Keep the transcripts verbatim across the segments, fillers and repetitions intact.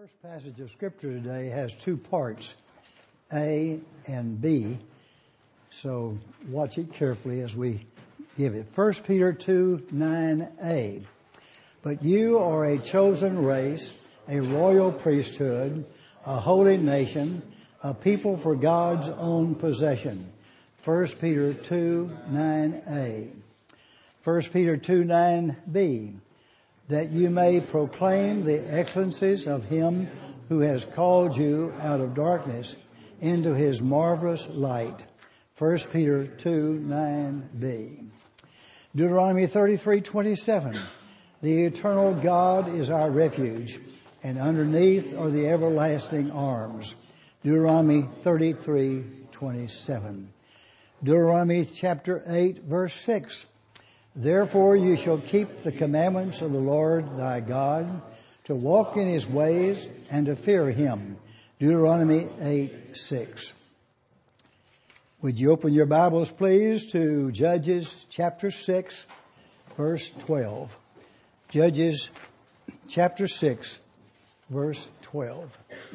first passage of Scripture today has two parts, A and B. So watch it carefully as we give it. First Peter two, nine a. But you are a chosen race, a royal priesthood, a holy nation, a people for God's own possession. First Peter two, nine a. First Peter two, nine b. That you may proclaim the excellencies of Him who has called you out of darkness into His marvelous light. First Peter two, nine b. Deuteronomy thirty-three, twenty-seven. The eternal God is our refuge, and underneath are the everlasting arms. Deuteronomy thirty-three, twenty-seven. Deuteronomy chapter eight, verse six. Therefore you shall keep the commandments of the Lord thy God, to walk in His ways and to fear Him. Deuteronomy eight, six. Would you open your Bibles, please, to Judges chapter six, verse twelve. Judges chapter six, verse twelve.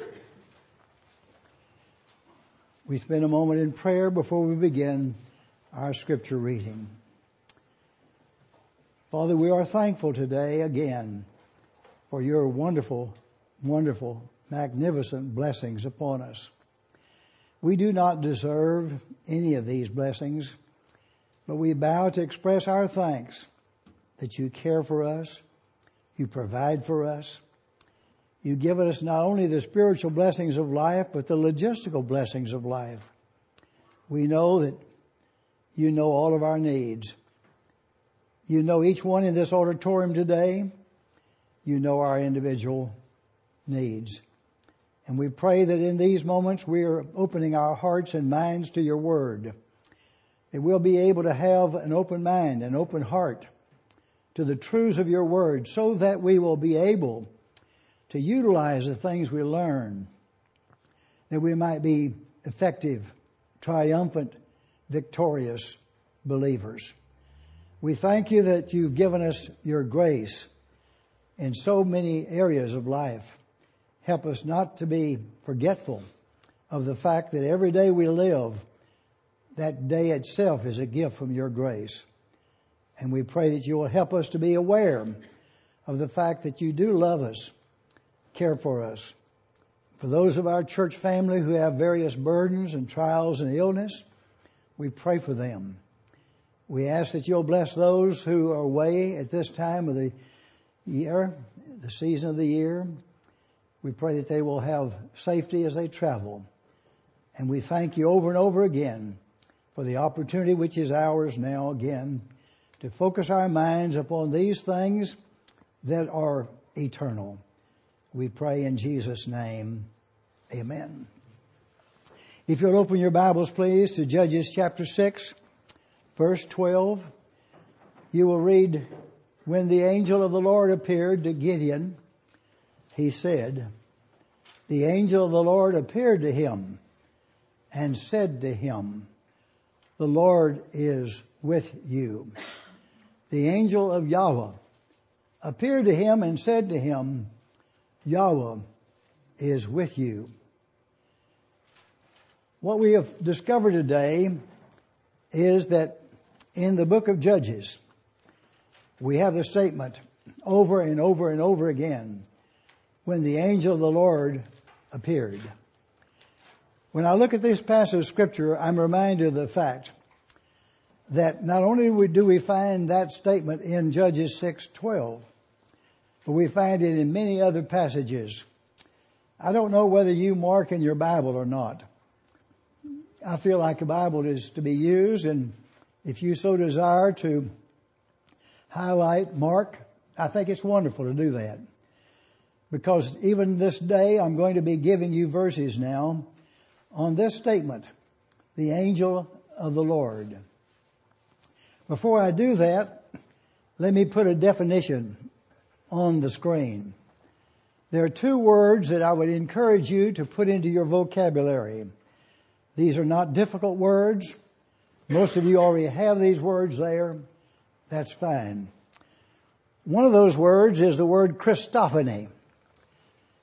We spend a moment in prayer before we begin our scripture reading. Father, we are thankful today again for your wonderful, wonderful, magnificent blessings upon us. We do not deserve any of these blessings, but we bow to express our thanks that you care for us, you provide for us, you give us not only the spiritual blessings of life, but the logistical blessings of life. We know that you know all of our needs. You know each one in this auditorium today. You know our individual needs. And we pray that in these moments we are opening our hearts and minds to your word. That we'll be able to have an open mind, an open heart to the truths of your word, so that we will be able to utilize the things we learn. That we might be effective, triumphant, victorious believers. We thank you that you've given us your grace in so many areas of life. Help us not to be forgetful of the fact that every day we live, that day itself is a gift from your grace. And we pray that you will help us to be aware of the fact that you do love us, care for us. For those of our church family who have various burdens and trials and illness, we pray for them. We ask that you'll bless those who are away at this time of the year, the season of the year. We pray that they will have safety as they travel. And we thank you over and over again for the opportunity which is ours now again to focus our minds upon these things that are eternal. We pray in Jesus' name. Amen. If you'll open your Bibles, please, to Judges chapter six. Verse twelve, you will read, when the angel of the Lord appeared to Gideon, he said, the angel of the Lord appeared to him and said to him, the Lord is with you. The angel of Yahweh appeared to him and said to him, Yahweh is with you. What we have discovered today is that in the book of Judges, we have the statement over and over and over again, when the angel of the Lord appeared. When I look at this passage of Scripture, I'm reminded of the fact that not only do we find that statement in Judges six twelve, but we find it in many other passages. I don't know whether you mark in your Bible or not. I feel like a Bible is to be used, and if you so desire to highlight, mark, I think it's wonderful to do that. Because even this day, I'm going to be giving you verses now on this statement, the angel of the Lord. Before I do that, let me put a definition on the screen. There are two words that I would encourage you to put into your vocabulary. These are not difficult words. Most of you already have these words there. That's fine. One of those words is the word Christophany.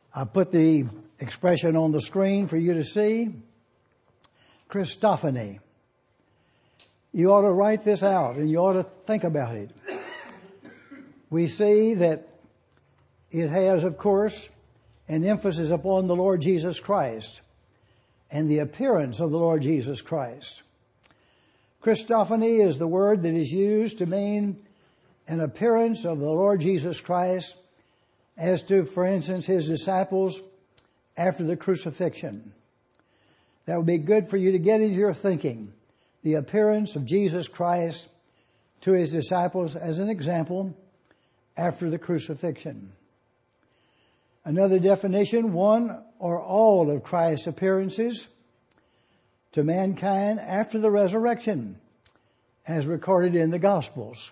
I put the expression on the screen for you to see. Christophany. You ought to write this out and you ought to think about it. We see that it has, of course, an emphasis upon the Lord Jesus Christ and the appearance of the Lord Jesus Christ. Christophany is the word that is used to mean an appearance of the Lord Jesus Christ as to, for instance, His disciples after the crucifixion. That would be good for you to get into your thinking. The appearance of Jesus Christ to His disciples as an example after the crucifixion. Another definition, one or all of Christ's appearances to mankind after the resurrection, as recorded in the Gospels.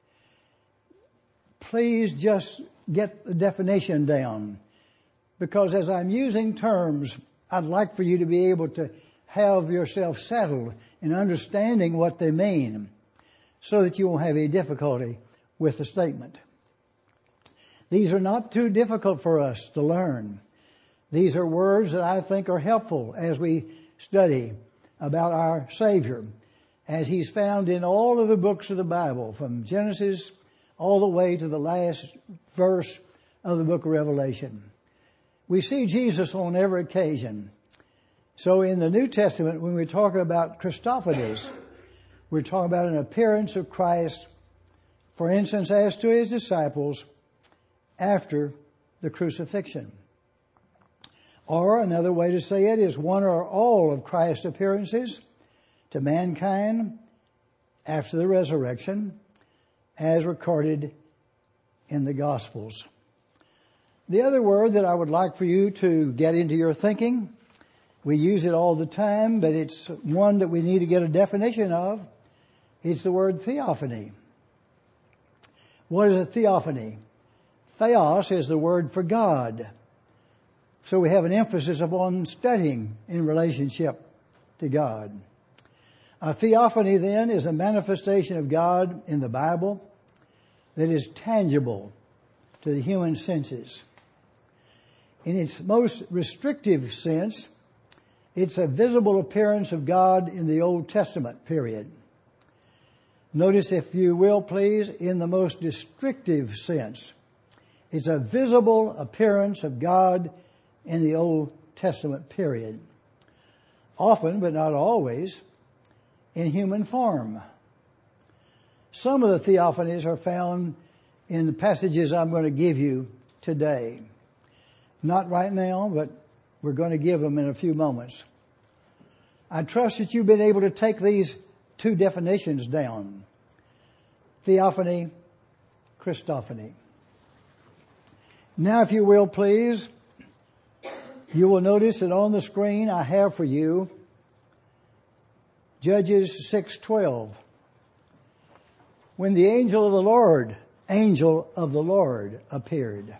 Please just get the definition down, because as I'm using terms, I'd like for you to be able to have yourself settled in understanding what they mean, so that you won't have any difficulty with the statement. These are not too difficult for us to learn. These are words that I think are helpful as we study about our Savior, as He's found in all of the books of the Bible, from Genesis all the way to the last verse of the book of Revelation. We see Jesus on every occasion. So in the New Testament, when we talk about Christophanies, we're talking about an appearance of Christ, for instance, as to His disciples after the crucifixion. Or another way to say it is one or all of Christ's appearances to mankind after the resurrection, as recorded in the Gospels. The other word that I would like for you to get into your thinking, we use it all the time, but it's one that we need to get a definition of. It's the word theophany. What is a theophany? Theos is the word for God. So we have an emphasis upon studying in relationship to God. A theophany then is a manifestation of God in the Bible that is tangible to the human senses. In its most restrictive sense, it's a visible appearance of God in the Old Testament period. Notice, if you will please, in the most restrictive sense, it's a visible appearance of God in the Old Testament period. Often, but not always, in human form. Some of the theophanies are found in the passages I'm going to give you today. Not right now, but we're going to give them in a few moments. I trust that you've been able to take these two definitions down. Theophany, Christophany. Now, if you will, please, you will notice that on the screen I have for you Judges six twelve. When the angel of the Lord, angel of the Lord appeared.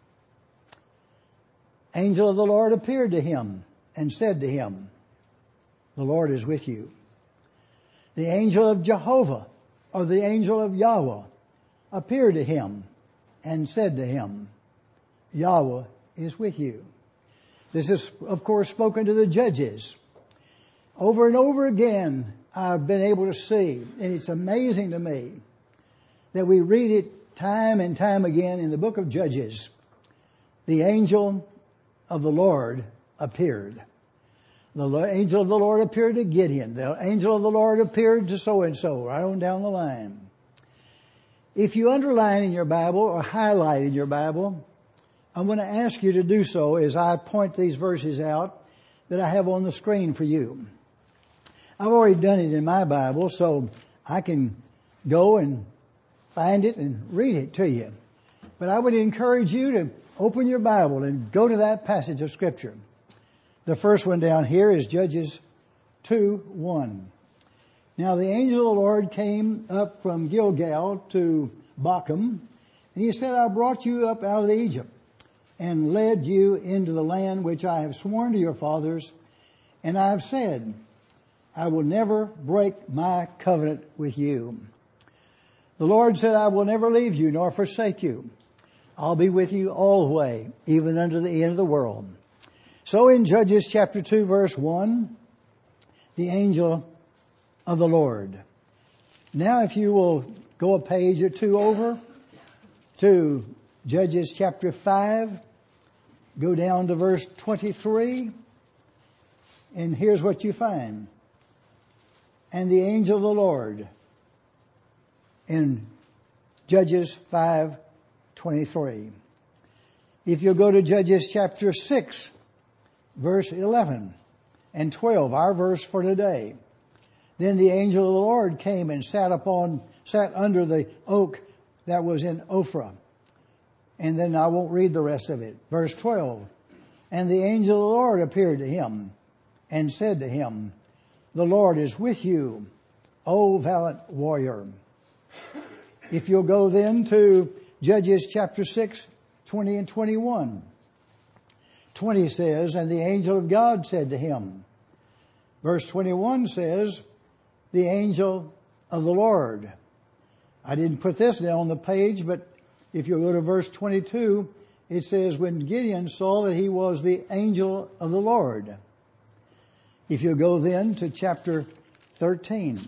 Angel of the Lord appeared to him and said to him, "The Lord is with you." The angel of Jehovah, or the angel of Yahweh, appeared to him and said to him, "Yahweh is with you." This is, of course, spoken to the judges. Over and over again, I've been able to see, and it's amazing to me, that we read it time and time again in the book of Judges. The angel of the Lord appeared. The angel of the Lord appeared to Gideon. The angel of the Lord appeared to so-and-so, right on down the line. If you underline in your Bible or highlight in your Bible, I'm going to ask you to do so as I point these verses out that I have on the screen for you. I've already done it in my Bible, so I can go and find it and read it to you. But I would encourage you to open your Bible and go to that passage of Scripture. The first one down here is Judges two one. Now the angel of the Lord came up from Gilgal to Bochum, and he said, "I brought you up out of Egypt and led you into the land which I have sworn to your fathers, and I have said, I will never break my covenant with you. The Lord said, I will never leave you nor forsake you. I'll be with you always, even unto the end of the world. So in Judges chapter two, verse one, the angel of the Lord. Now if you will go a page or two over to Judges chapter five, go down to verse twenty-three, and here's what you find. And the angel of the Lord in Judges five twenty-three. If you go to Judges chapter six, verse eleven and twelve, our verse for today. Then the angel of the Lord came and sat upon, sat under the oak that was in Ophrah. And then I won't read the rest of it. Verse twelve. And the angel of the Lord appeared to him and said to him, the Lord is with you, O valiant warrior. If you'll go then to Judges chapter six, twenty and twenty-one. twenty says, and the angel of God said to him. Verse twenty-one says, the angel of the Lord. I didn't put this down on the page, but if you go to verse twenty-two, it says, when Gideon saw that he was the angel of the Lord. If you go then to chapter thirteen,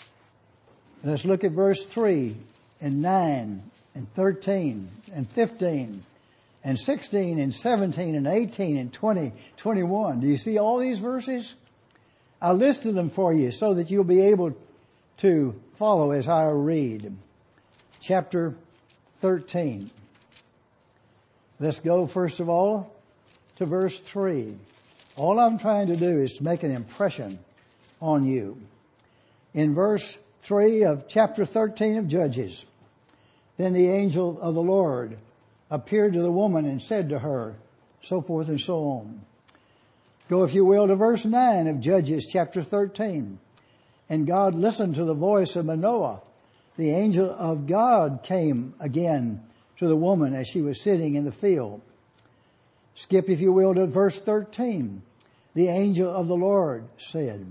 let's look at verse three and nine and thirteen and fifteen and sixteen and seventeen and eighteen and twenty, twenty-one. Do you see all these verses? I listed them for you so that you'll be able to follow as I read. Chapter thirteen. Let's go first of all to verse three. All I'm trying to do is to make an impression on you. In verse three of chapter thirteen of Judges, then the angel of the Lord appeared to the woman and said to her, so forth and so on. Go, if you will, to verse nine of Judges chapter thirteen. And God listened to the voice of Manoah. The angel of God came again to the woman as she was sitting in the field. Skip, if you will, to verse thirteen. The angel of the Lord said.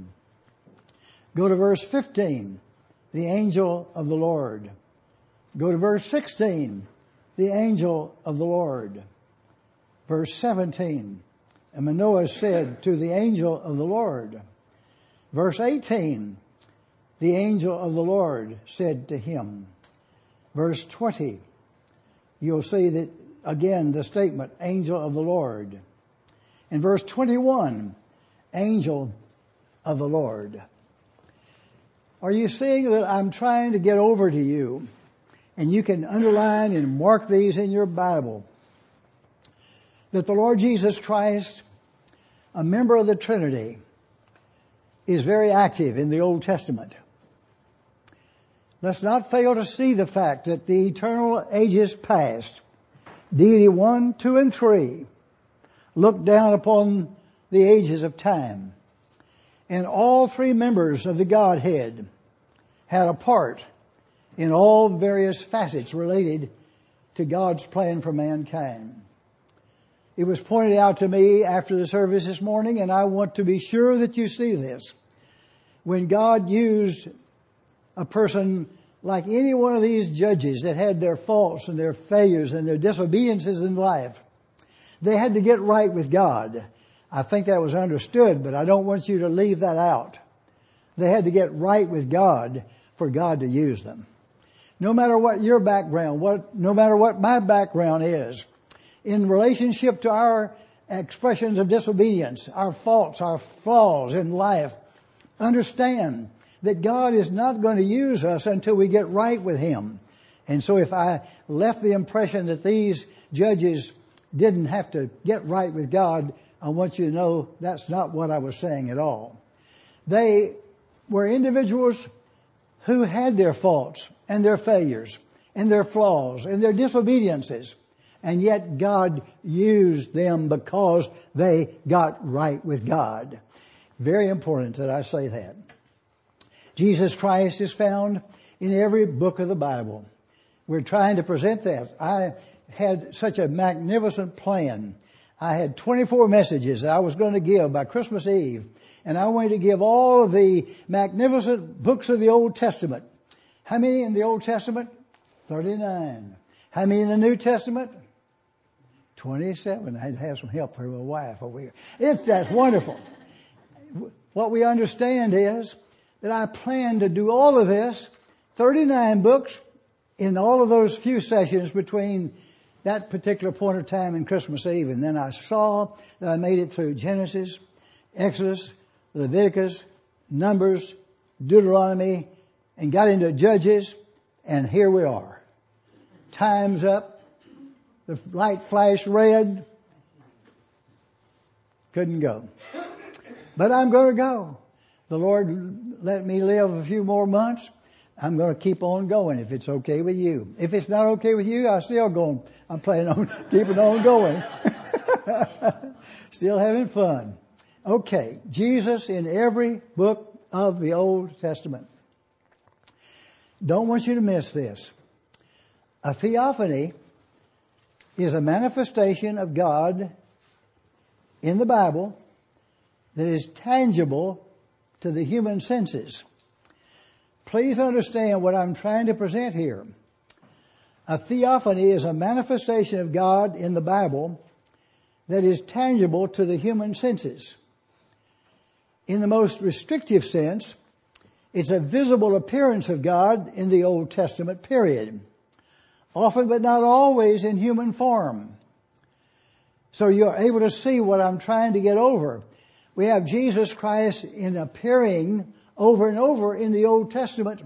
Go to verse fifteen. The angel of the Lord. Go to verse sixteen. The angel of the Lord. Verse seventeen. And Manoah said to the angel of the Lord. Verse eighteen. The angel of the Lord said to him. Verse twenty. You'll see that again the statement, angel of the Lord. In verse twenty-one, angel of the Lord. Are you seeing that I'm trying to get over to you? And you can underline and mark these in your Bible. That the Lord Jesus Christ, a member of the Trinity, is very active in the Old Testament. Let's not fail to see the fact that the eternal ages past, deity one, two, and three, looked down upon the ages of time. And all three members of the Godhead had a part in all various facets related to God's plan for mankind. It was pointed out to me after the service this morning, and I want to be sure that you see this. When God used a person like any one of these judges that had their faults and their failures and their disobediences in life, they had to get right with God. I think that was understood, but I don't want you to leave that out. They had to get right with God for God to use them. No matter what your background, what, no matter what my background is, in relationship to our expressions of disobedience, our faults, our flaws in life, understand that God is not going to use us until we get right with Him. And so if I left the impression that these judges didn't have to get right with God, I want you to know that's not what I was saying at all. They were individuals who had their faults and their failures and their flaws and their disobediences. And yet God used them because they got right with God. Very important that I say that. Jesus Christ is found in every book of the Bible. We're trying to present that. I had such a magnificent plan. I had twenty-four messages that I was going to give by Christmas Eve. And I wanted to give all of the magnificent books of the Old Testament. How many in the Old Testament? thirty-nine. How many in the New Testament? twenty-seven. I had to have some help from my wife over here. It's that wonderful. What we understand is that I plan to do all of this, thirty-nine books, in all of those few sessions between that particular point of time and Christmas Eve. And then I saw that I made it through Genesis, Exodus, Leviticus, Numbers, Deuteronomy, and got into Judges, and here we are. Time's up. The light flashed red. Couldn't go. But I'm going to go. The Lord let me live a few more months. I'm going to keep on going if it's okay with you. If it's not okay with you, I'm still going. I'm planning on keeping on going. Still having fun. Okay. Jesus in every book of the Old Testament. Don't want you to miss this. A theophany is a manifestation of God in the Bible that is tangible to the human senses. Please understand what I'm trying to present here. A theophany is a manifestation of God in the Bible that is tangible to the human senses. In the most restrictive sense, it's a visible appearance of God in the Old Testament period. Often but not always in human form. So you're able to see what I'm trying to get over. We have Jesus Christ in appearing over and over in the Old Testament.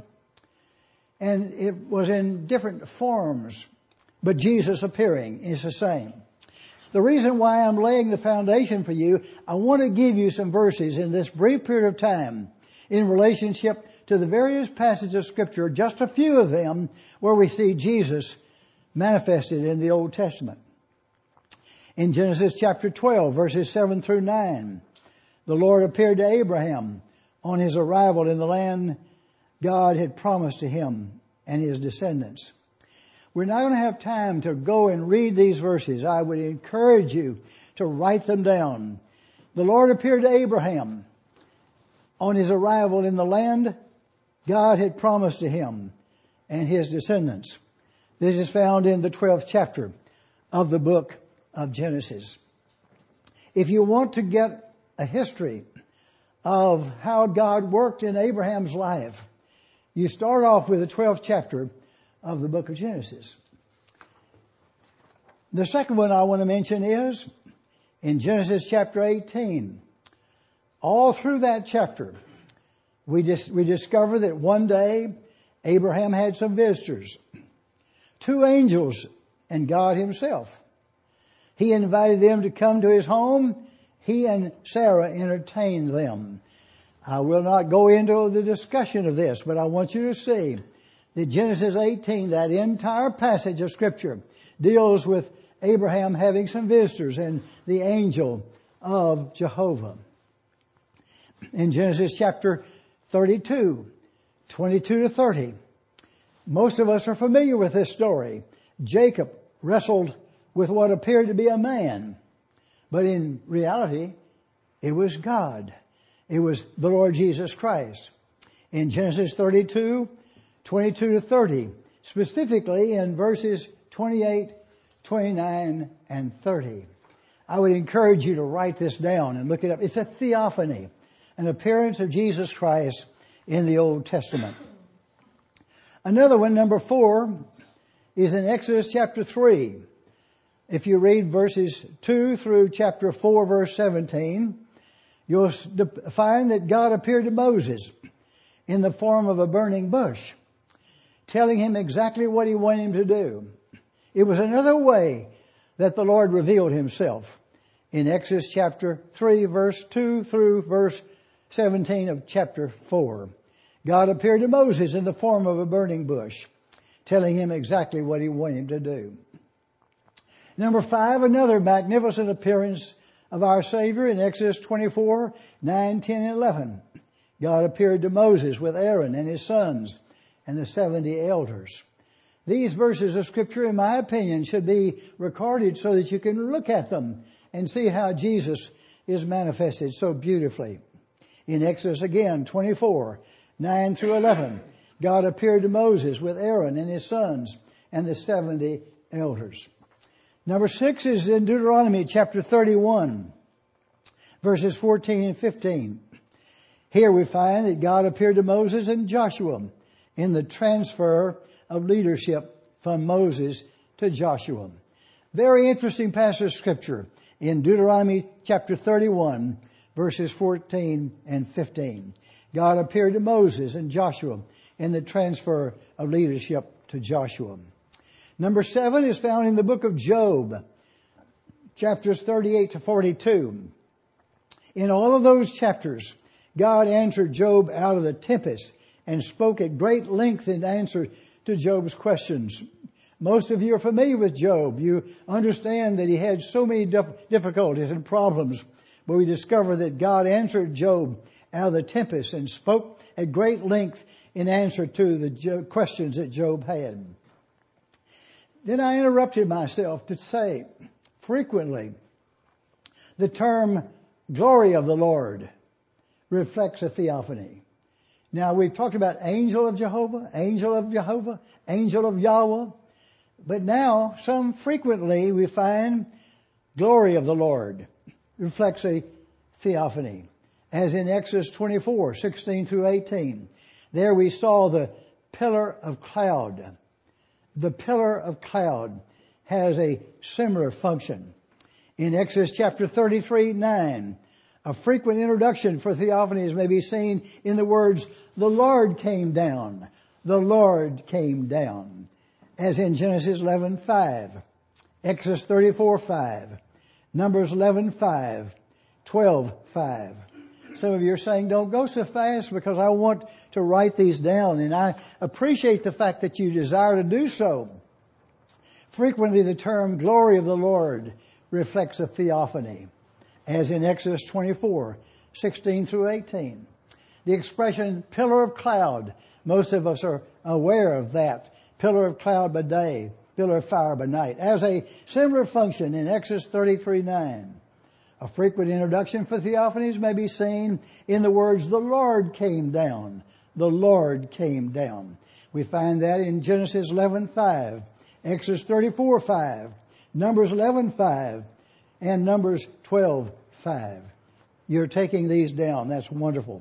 And it was in different forms. But Jesus appearing is the same. The reason why I'm laying the foundation for you, I want to give you some verses in this brief period of time in relationship to the various passages of Scripture, just a few of them, where we see Jesus manifested in the Old Testament. In Genesis chapter twelve, verses seven through nine, the Lord appeared to Abraham on his arrival in the land God had promised to him and his descendants. We're not going to have time to go and read these verses. I would encourage you to write them down. The Lord appeared to Abraham on his arrival in the land God had promised to him and his descendants. This is found in the twelfth chapter of the book of Genesis. If you want to get a history of how God worked in Abraham's life, you start off with the twelfth chapter of the book of Genesis. The second one I want to mention is in Genesis chapter eighteen. All through that chapter, we just, we discover that one day Abraham had some visitors. Two angels and God himself. He invited them to come to his home. He and Sarah entertained them. I will not go into the discussion of this, but I want you to see that Genesis eighteen, that entire passage of Scripture, deals with Abraham having some visitors and the angel of Jehovah. In Genesis chapter thirty-two, twenty-two to thirty, most of us are familiar with this story. Jacob wrestled with what appeared to be a man, but in reality, it was God. It was the Lord Jesus Christ. In Genesis thirty-two, twenty-two to thirty, specifically in verses twenty-eight, twenty-nine, and thirty. I would encourage you to write this down and look it up. It's a theophany, an appearance of Jesus Christ in the Old Testament. Another one, number four, is in Exodus chapter three. If you read verses two through chapter four, verse seventeen, you'll find that God appeared to Moses in the form of a burning bush, telling him exactly what he wanted him to do. It was another way that the Lord revealed himself in Exodus chapter three, verse two through verse seventeen of chapter four. God appeared to Moses in the form of a burning bush, telling him exactly what he wanted him to do. Number five, another magnificent appearance of our Savior in Exodus twenty-four, nine, ten, and eleven. God appeared to Moses with Aaron and his sons and the seventy elders. These verses of Scripture, in my opinion, should be recorded so that you can look at them and see how Jesus is manifested so beautifully. In Exodus again, twenty-four, nine through eleven, God appeared to Moses with Aaron and his sons and the seventy elders. Number six is in Deuteronomy chapter thirty-one, verses fourteen and fifteen. Here we find that God appeared to Moses and Joshua in the transfer of leadership from Moses to Joshua. Very interesting passage of Scripture in Deuteronomy chapter thirty-one, verses fourteen and fifteen. God appeared to Moses and Joshua in the transfer of leadership to Joshua. Number seven is found in the book of Job, chapters thirty-eight to forty-two. In all of those chapters, God answered Job out of the tempest and spoke at great length in answer to Job's questions. Most of you are familiar with Job. You understand that he had so many difficulties and problems, but we discover that God answered Job out of the tempest and spoke at great length in answer to the questions that Job had. Then I interrupted myself to say, frequently, the term glory of the Lord reflects a theophany. Now, we've talked about angel of Jehovah, angel of Jehovah, angel of Yahweh. But now, some frequently we find glory of the Lord reflects a theophany. As in Exodus twenty-four, sixteen through eighteen. There we saw the pillar of cloud. The pillar of cloud has a similar function. In Exodus chapter thirty-three, nine, a frequent introduction for theophanies may be seen in the words, the Lord came down. The Lord came down. As in Genesis eleven, five, Exodus thirty-four, five, Numbers eleven, five, twelve, five. Some of you are saying, don't go so fast because I want to write these down, and I appreciate the fact that you desire to do so. Frequently the term glory of the Lord reflects a theophany, as in Exodus twenty-four, sixteen through eighteen. The expression pillar of cloud, most of us are aware of that. Pillar of cloud by day, pillar of fire by night. As a similar function in Exodus thirty-three, nine. A frequent introduction for theophanies may be seen in the words, the Lord came down. The Lord came down. We find that in Genesis eleven, five, Exodus thirty-four, five, Numbers eleven, five, and Numbers twelve, five. You're taking these down. That's wonderful.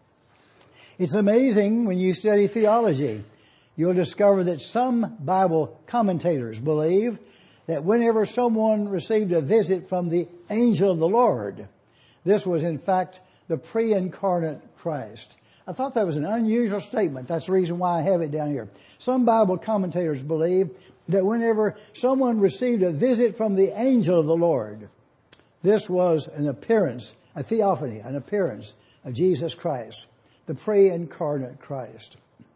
It's amazing when you study theology. You'll discover that some Bible commentators believe that whenever someone received a visit from the angel of the Lord, this was in fact the pre-incarnate Christ. I thought that was an unusual statement. That's the reason why I have it down here. Some Bible commentators believe that whenever someone received a visit from the angel of the Lord, this was an appearance, a theophany, an appearance of Jesus Christ, the pre-incarnate Christ.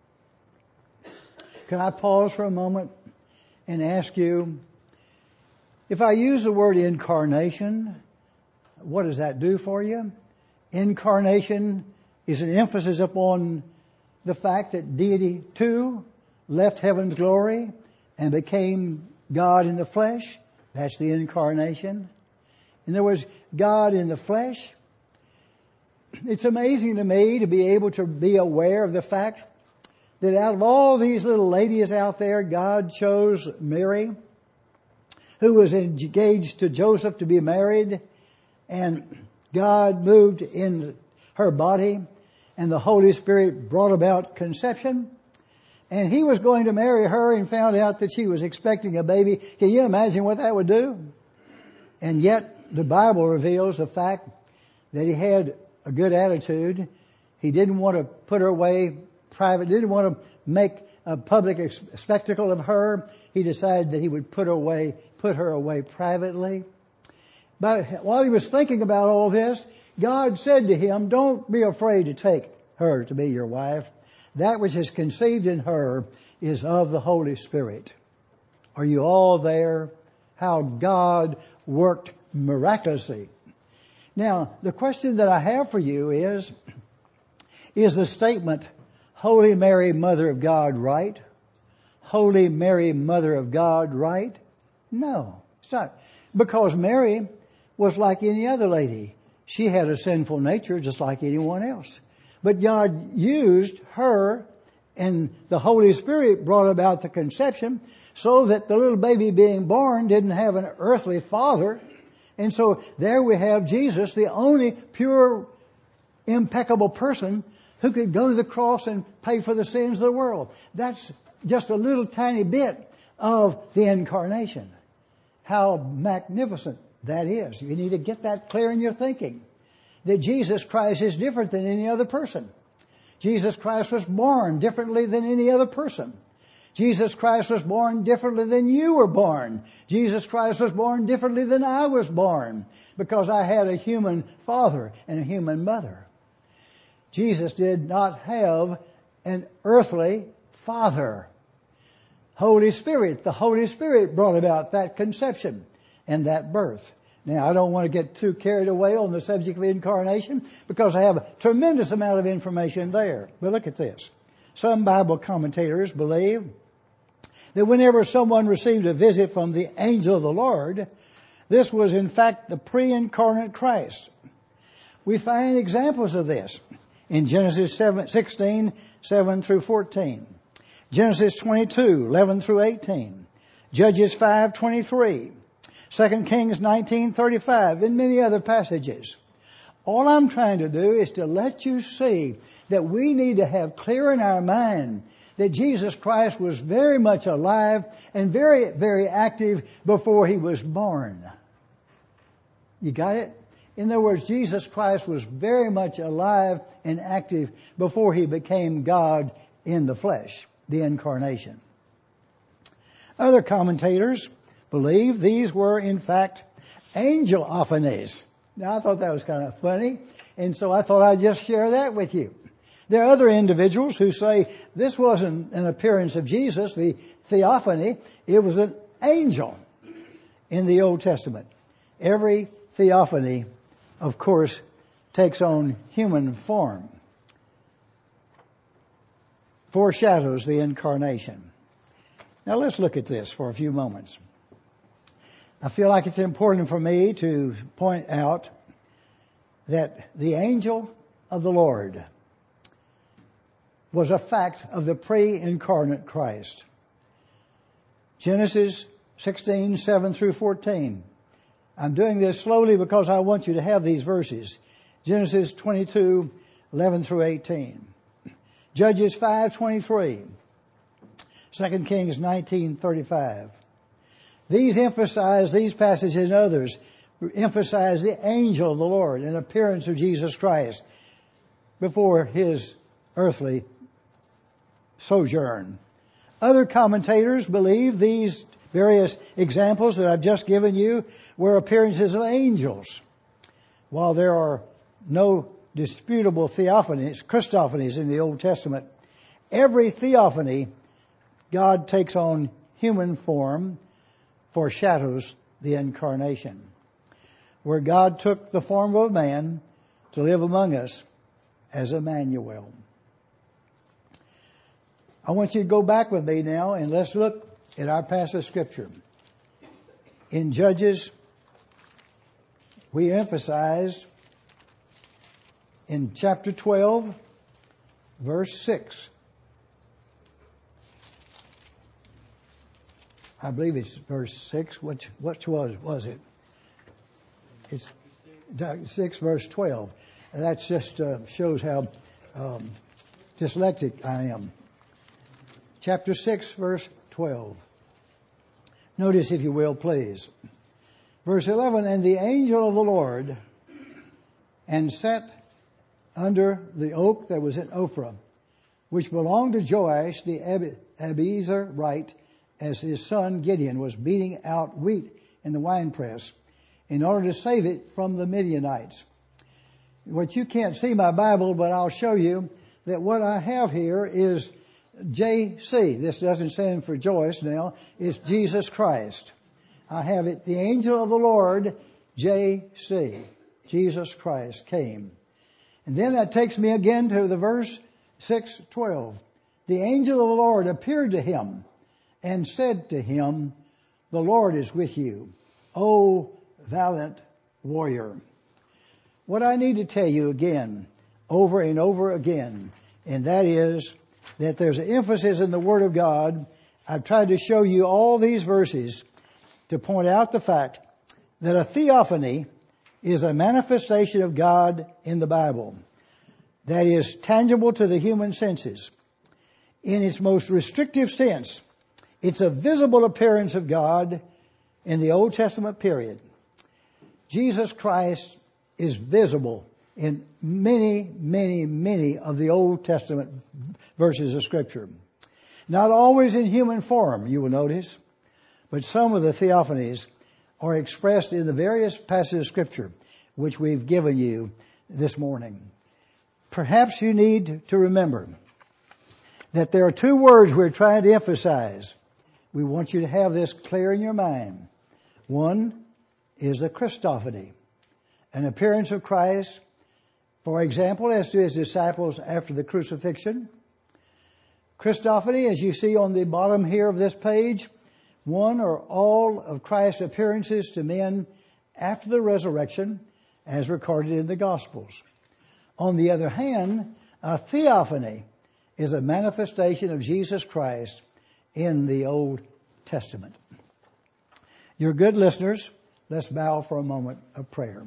Can I pause for a moment and ask you, if I use the word incarnation, what does that do for you? Incarnation is an emphasis upon the fact that deity too left heaven's glory and became God in the flesh. That's the incarnation. In other words, God in the flesh. It's amazing to me to be able to be aware of the fact that out of all these little ladies out there, God chose Mary, who was engaged to Joseph to be married, and God moved in her body, and the Holy Spirit brought about conception. And he was going to marry her and found out that she was expecting a baby. Can you imagine what that would do? And yet the Bible reveals the fact that he had a good attitude. He didn't want to put her away private, didn't want to make a public spectacle of her. He decided that he would put her away, put her away privately. But while he was thinking about all this, God said to him, don't be afraid to take her to be your wife. That which is conceived in her is of the Holy Spirit. Are you all there? How God worked miraculously. Now, the question that I have for you is, is the statement, Holy Mary, Mother of God, right? Holy Mary, Mother of God, right? No, it's not. Because Mary was like any other lady. She had a sinful nature just like anyone else. But God used her, and the Holy Spirit brought about the conception so that the little baby being born didn't have an earthly father. And so there we have Jesus, the only pure, impeccable person who could go to the cross and pay for the sins of the world. That's just a little tiny bit of the incarnation. How magnificent that is. You need to get that clear in your thinking. That Jesus Christ is different than any other person. Jesus Christ was born differently than any other person. Jesus Christ was born differently than you were born. Jesus Christ was born differently than I was born, because I had a human father and a human mother. Jesus did not have an earthly father. Holy Spirit, the Holy Spirit brought about that conception and that birth. Now, I don't want to get too carried away on the subject of incarnation, because I have a tremendous amount of information there. But look at this. Some Bible commentators believe that whenever someone received a visit from the angel of the Lord, this was in fact the pre-incarnate Christ. We find examples of this in Genesis sixteen, seven through fourteen. Genesis twenty-two, eleven through eighteen. Judges five, twenty-three. Second Kings nineteen, thirty-five, and many other passages. All I'm trying to do is to let you see that we need to have clear in our mind that Jesus Christ was very much alive and very, very active before He was born. You got it? In other words, Jesus Christ was very much alive and active before He became God in the flesh, the incarnation. Other commentators believe these were in fact angelophanies. Now I thought that was kind of funny, and so I thought I'd just share that with you. There are other individuals who say this wasn't an appearance of Jesus, the theophany, it was an angel in the Old Testament. Every theophany, of course, takes on human form, foreshadows the incarnation. Now let's look at this for a few moments. I feel like it's important for me to point out that the angel of the Lord was a fact of the pre-incarnate Christ. Genesis sixteen, seven through fourteen. I'm doing this slowly because I want you to have these verses. Genesis twenty-two, eleven through eighteen. Judges five, twenty-three. Second Kings nineteen, thirty-five. These emphasize, these passages and others emphasize the angel of the Lord, an appearance of Jesus Christ before His earthly sojourn. Other commentators believe these various examples that I've just given you were appearances of angels. While there are no disputable theophanies, Christophanies in the Old Testament, every theophany God takes on human form foreshadows the incarnation, where God took the form of a man to live among us as Emmanuel. I want you to go back with me now and let's look at our passage of Scripture. In Judges, we emphasized in chapter twelve, verse six. I believe it's verse six. Which, which was, was it? It's six, verse twelve. That just uh, shows how um, dyslexic I am. Chapter six, verse twelve. Notice, if you will, please. Verse eleven, and the angel of the Lord and sat under the oak that was in Ophrah, which belonged to Joash the Abiezrite, as his son Gideon was beating out wheat in the winepress in order to save it from the Midianites. What you can't see my Bible, but I'll show you that what I have here is J C. This doesn't stand for Joyce now. It's Jesus Christ. I have it, the angel of the Lord, J C. Jesus Christ came. And then that takes me again to the verse six twelve. The angel of the Lord appeared to him and said to him, the Lord is with you, O valiant warrior. What I need to tell you again, over and over again, and that is that there's an emphasis in the Word of God I've tried to show you all these verses to point out the fact that a theophany is a manifestation of God in the Bible that is tangible to the human senses. In its most restrictive sense, it's a visible appearance of God in the Old Testament period. Jesus Christ is visible in many, many, many of the Old Testament verses of Scripture. Not always in human form, you will notice, but some of the theophanies are expressed in the various passages of Scripture which we've given you this morning. Perhaps you need to remember that there are two words we're trying to emphasize. We want you to have this clear in your mind. One is a Christophany, an appearance of Christ, for example, as to his disciples after the crucifixion. Christophany, as you see on the bottom here of this page, one or all of Christ's appearances to men after the resurrection, as recorded in the Gospels. On the other hand, a theophany is a manifestation of Jesus Christ in the Old Testament. You're good listeners. Let's bow for a moment of prayer.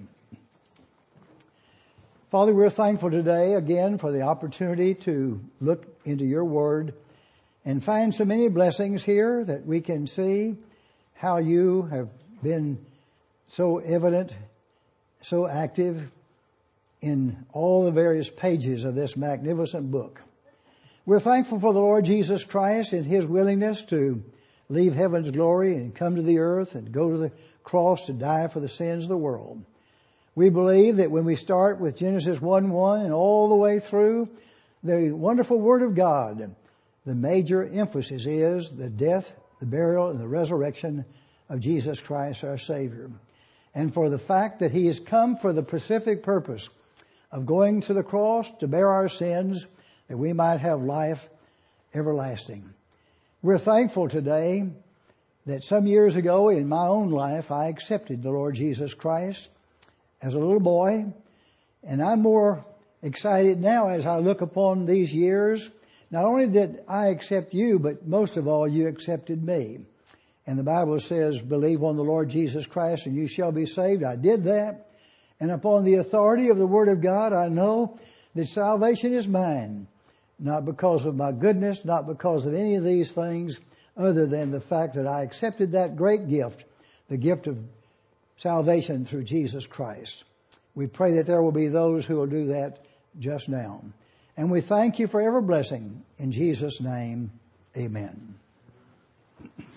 Father, we're thankful today again for the opportunity to look into your word and find so many blessings here that we can see how you have been so evident, so active in all the various pages of this magnificent book. We're thankful for the Lord Jesus Christ and his willingness to leave heaven's glory and come to the earth and go to the cross to die for the sins of the world. We believe that when we start with Genesis one one and all the way through the wonderful Word of God, the major emphasis is the death, the burial, and the resurrection of Jesus Christ our Savior. And for the fact that he has come for the specific purpose of going to the cross to bear our sins, that we might have life everlasting. We're thankful today that some years ago in my own life, I accepted the Lord Jesus Christ as a little boy. And I'm more excited now as I look upon these years. Not only did I accept you, but most of all, you accepted me. And the Bible says, believe on the Lord Jesus Christ and you shall be saved. I did that. And upon the authority of the Word of God, I know that salvation is mine. Not because of my goodness, not because of any of these things, other than the fact that I accepted that great gift, the gift of salvation through Jesus Christ. We pray that there will be those who will do that just now. And we thank you for every blessing. In Jesus' name, amen.